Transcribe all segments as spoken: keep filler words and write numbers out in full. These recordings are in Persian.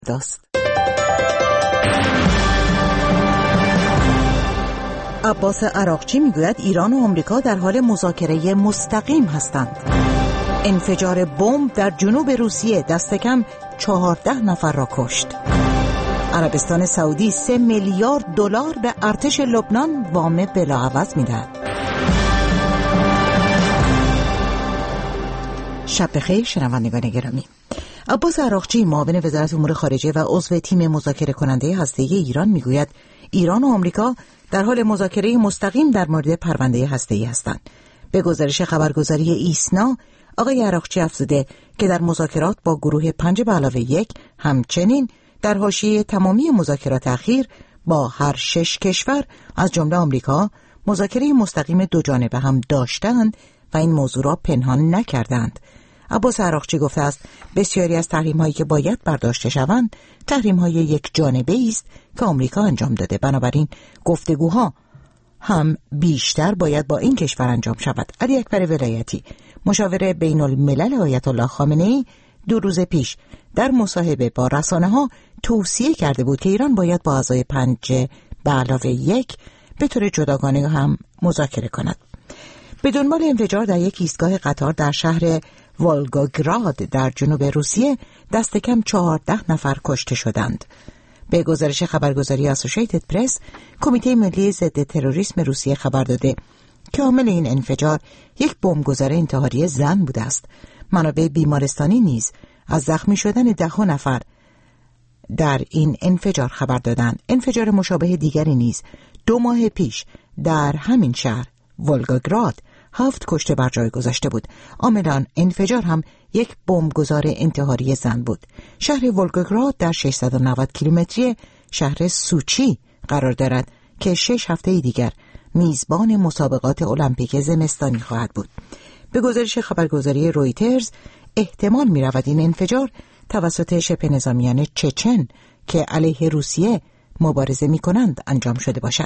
داست. عباس عراقچی میگوید ایران و آمریکا در حال مذاکره مستقیم هستند. انفجار بمب در جنوب روسیه دست کم چهارده نفر را کشت. عربستان سعودی سه میلیارد دلار به ارتش لبنان وام بلاعوض میدهد. شب بخیر شنوندگان گرامی. عباس عراقچی معاون وزارت امور خارجه و عضو تیم مذاکره کننده هسته‌ای ایران میگوید ایران و آمریکا در حال مذاکره مستقیم در مورد پرونده هسته‌ای هستند. به گزارش خبرگزاری ایسنا، آقای عراقچی افزوده که در مذاکرات با گروه پنج به علاوه یک همچنین در حاشیه تمامی مذاکرات اخیر با هر شش کشور از جمله آمریکا مذاکره مستقیم دو جانبه هم داشتند و این موضوع را پنهان نکردند. عباس عراقچی گفته است بسیاری از تحریم‌هایی که باید برداشته شوند تحریم‌های یک جانبه است که آمریکا انجام داده. بنابراین گفتگوها هم بیشتر باید با این کشور انجام شود. علی اکبر ولایتی، مشاور بین الملل آیت الله خامنه‌ای، دو روز پیش در مصاحبه با رسانه‌ها توصیه کرده بود که ایران باید با اعضای پنج به علاوه یک به طور جداگانه هم مذاکره کند. به دنبال انفجار در یک ایستگاه قطار در شهر ولگوگراد در جنوب روسیه دست کم چهارده نفر کشته شدند. به گزارش خبرگزاری اسوسییتد پرس، کمیته ملی ضد تروریسم روسیه خبر داده که عامل این انفجار یک بمبگذار انتحاری زن بوده است. منابع بیمارستانی نیز از زخمی شدن ده نفر در این انفجار خبر دادند. انفجار مشابه دیگری نیز دو ماه پیش در همین شهر ولگوگراد هفت کشته بر جای گذاشته بود. عامل آن انفجار هم یک بمبگذار انتحاری زن بود. شهر ولگوگراد در ششصد و نود کیلومتری شهر سوچی قرار دارد که شش هفته دیگر میزبان مسابقات المپیک زمستانی خواهد بود. به گزارش خبرگزاری رویترز، احتمال می رود این انفجار توسط شبه نظامیان چچن که علیه روسیه مبارزه می کنند انجام شده باشد.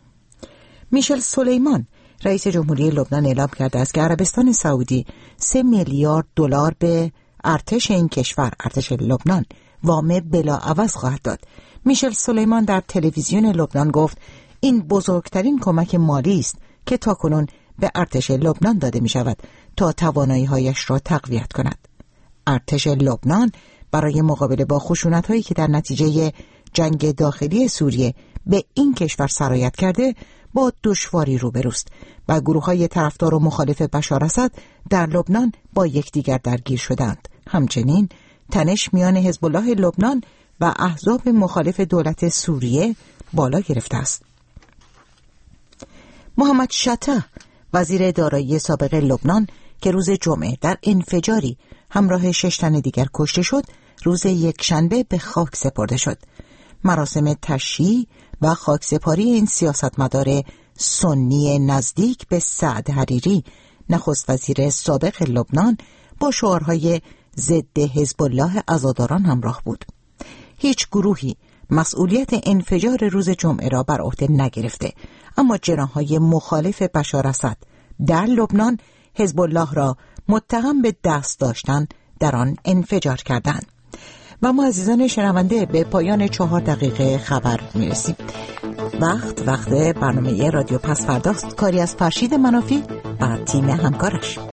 میشل سلیمان، رئیس جمهوری لبنان، اعلام کرده است که عربستان سعودی سه میلیارد دلار به ارتش این کشور، ارتش لبنان، وام بلاعوض خواهد داد. میشل سلیمان در تلویزیون لبنان گفت این بزرگترین کمک مالی است که تاکنون به ارتش لبنان داده می شود تا توانایی‌هایش را تقویت کند. ارتش لبنان برای مقابله با خشونت‌هایی که در نتیجه جنگ داخلی سوریه به این کشور سرایت کرده با دشواری روبروست و گروه‌های طرفدار و مخالف بشار اسد در لبنان با یکدیگر درگیر شدند. همچنین تنش میان حزب الله لبنان و احزاب مخالف دولت سوریه بالا گرفته است. محمد شطح، وزیر دارایی سابق لبنان که روز جمعه در انفجاری همراه شش تن دیگر کشته شد، روز یکشنبه به خاک سپرده شد. مراسم تشییع و خاکسپاری این سیاستمدار سنی نزدیک به سعد حریری، نخست وزیر سابق لبنان، با شعارهای ضد حزب الله عزاداران همراه بود. هیچ گروهی مسئولیت انفجار روز جمعه را بر عهده نگرفته، اما جناح‌های مخالف بشار اسد در لبنان حزب الله را متهم به دست داشتن در آن انفجار کردند. و ما عزیزان شنونده به پایان چهار دقیقه خبر میرسیم. وقت وقت برنامه رادیو پس فرداست، کاری از فرشید منافی و تیم همکارش.